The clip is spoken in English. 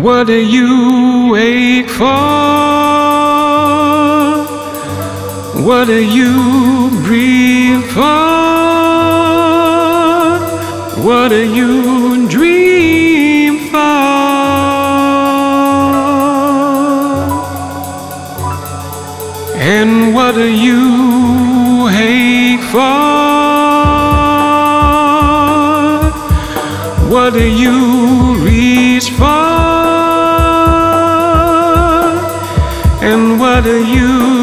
What do you wake for? What do you breathe for? What do you dream for? And what do you hate for? What do you reach for? And what do you